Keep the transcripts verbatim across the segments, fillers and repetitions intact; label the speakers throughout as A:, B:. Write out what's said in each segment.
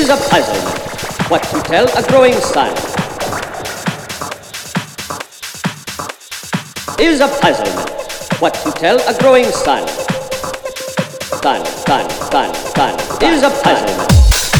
A: Is a puzzlement what to tell a growing sun. Is a puzzlement what to tell a growing sun. Sun, sun, sun, sun. Is a puzzlement.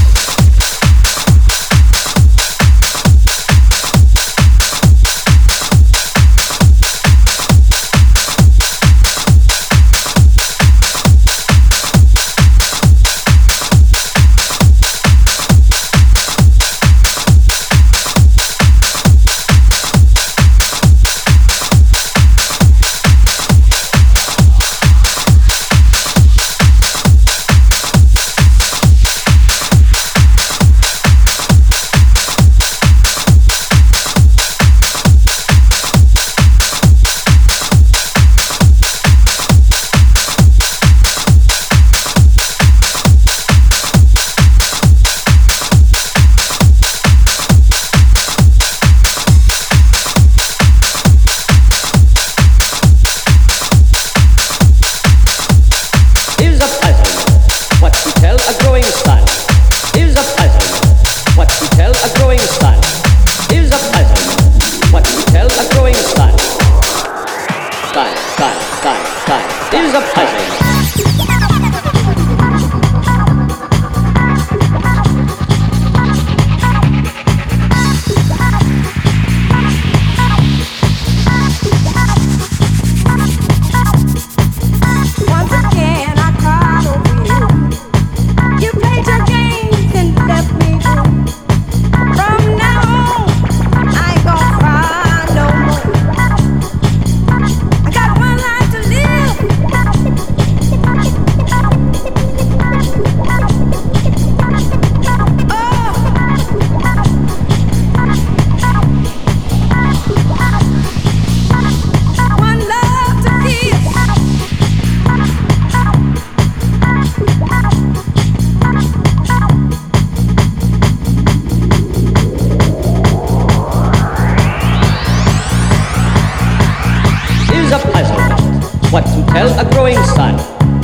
A: What to tell a growing sun.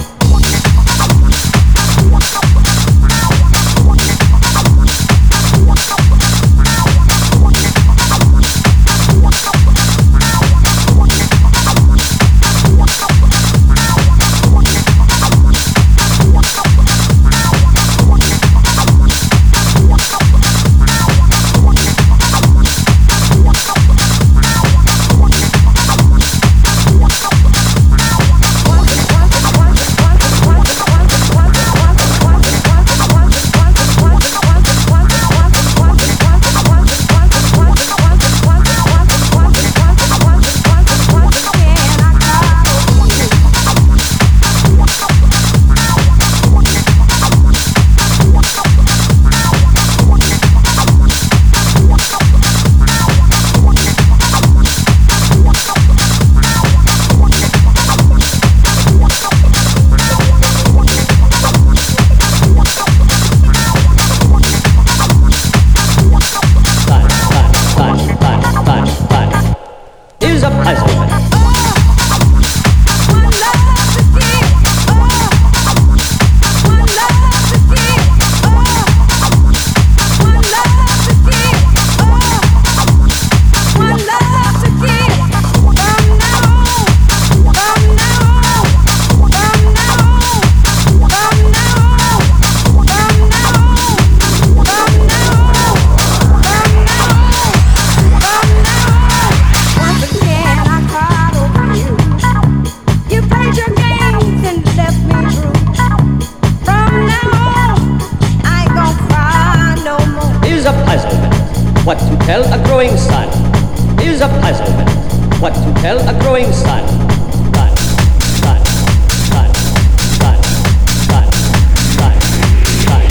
A: What to tell a growing sun. Is a puzzlement. What to tell a growing sun. Sun, sun, sun, sun, sun, sun, sun,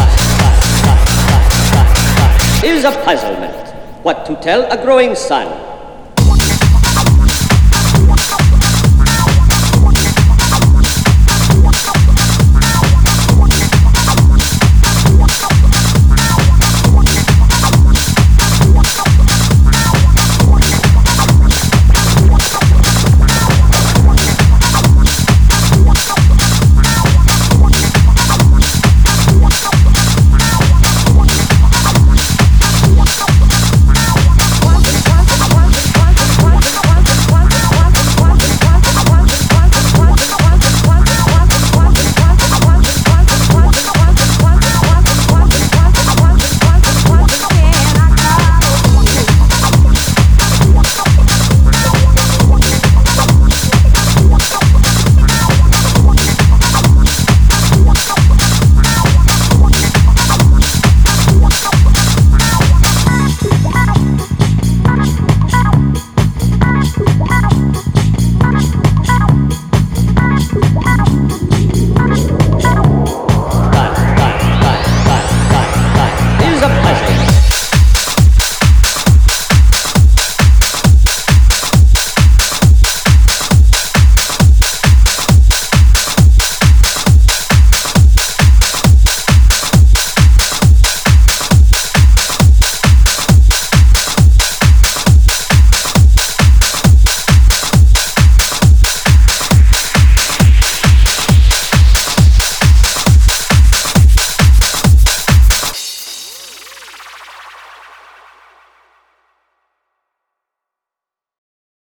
A: sun, sun, sun, sun, sun, sun, sun. Is a puzzlement. What to tell a growing sun.